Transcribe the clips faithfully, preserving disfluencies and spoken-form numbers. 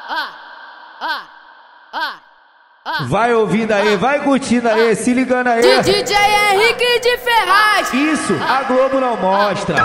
Vai ouvindo aí, vai curtindo aí, se ligando aí. D J Henrique de Ferraz. Isso, a Globo não mostra.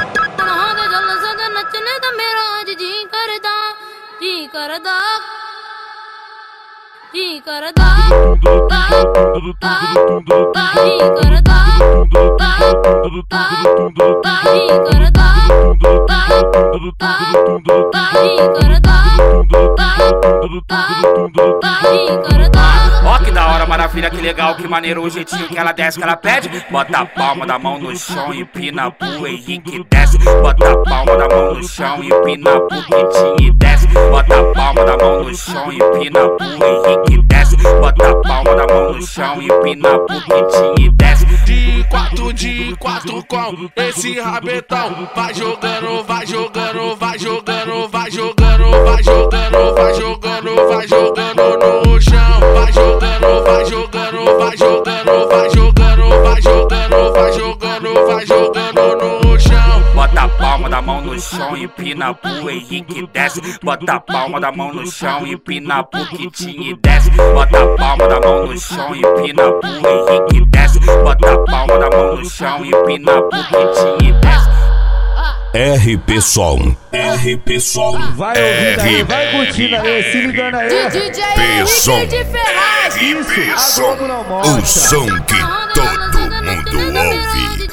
Ó que da hora, maravilha, que legal, que maneiro o jeitinho que ela desce, que ela pede. Bota a palma da mão no chão e empina pro Henrique desce. Bota a palma da mão no chão e empina pro Kitinho e desce. Bota a palma da mão no chão e empina pro Henrique desce. Bota a palma da mão no chão e empina pro Kitinho e desce. De quatro, de quatro com esse rabetão. Vai jogando, vai jogando, vai jogando, vai jogando, vai jogando, vai jogando, vai jogando no chão. Vai jogando, vai jogando, vai jogando, vai jogando, vai jogando, vai jogando, vai jogando no chão. Bota a palma da mão no chão e empina pro Henrique desce. Bota a palma da mão no chão e empina pro Kitinho e desce. Bota a palma da mão no chão e empina pro Henrique desce. Bota a palma da mão no chão e empina pro Kitinho e desce. R P Som, R P Som, vai ouvindo aí, vai curtindo aí, se ligando aí. D J Henrique de Ferraz. Isso, a Globo não mostra. O som que todo mundo ouve.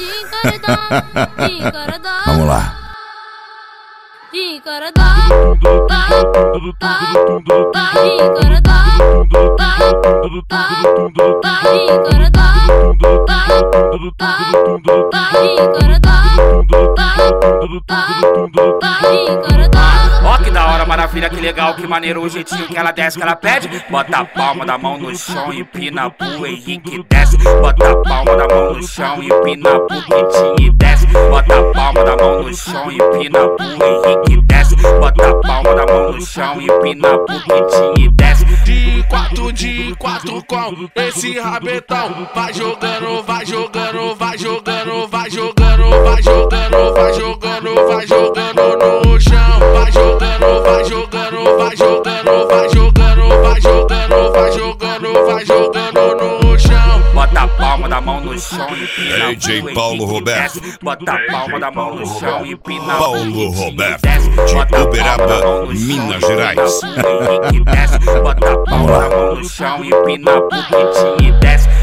Vamos lá. Ó que da hora, maravilha, que legal, que maneiro o jeitinho que ela desce, que ela pede. Bota a palma da mão no chão e empina pro Henrique desce. Bota a palma da mão no chão e empina pro Kitinho e desce. Bota a palma da mão no chão e empina pro Henrique desce. Bota a palma da mão no chão e empina pro Kitinho e desce. De quatro, de quatro com esse rabetão. Vai jogando, vai jogando, vai jogando, vai jogando, vai jogando, vai jogando, vai jogando no chão. Vai jogando, vai jogando, vai jogando, vai jogando, vai jogando, vai jogando, vai jogando no chão. Bota a palma da mão no chão e empina D J Paulo Roberto. Bota a palma da mão no chão e empina pro Paulo Roberto, Bota de a Uberaba, palma da mão no chão Minas e Gerais. empina pro Henrique desce. Bota a palma da mão no chão e empina pro Kitinho e desce.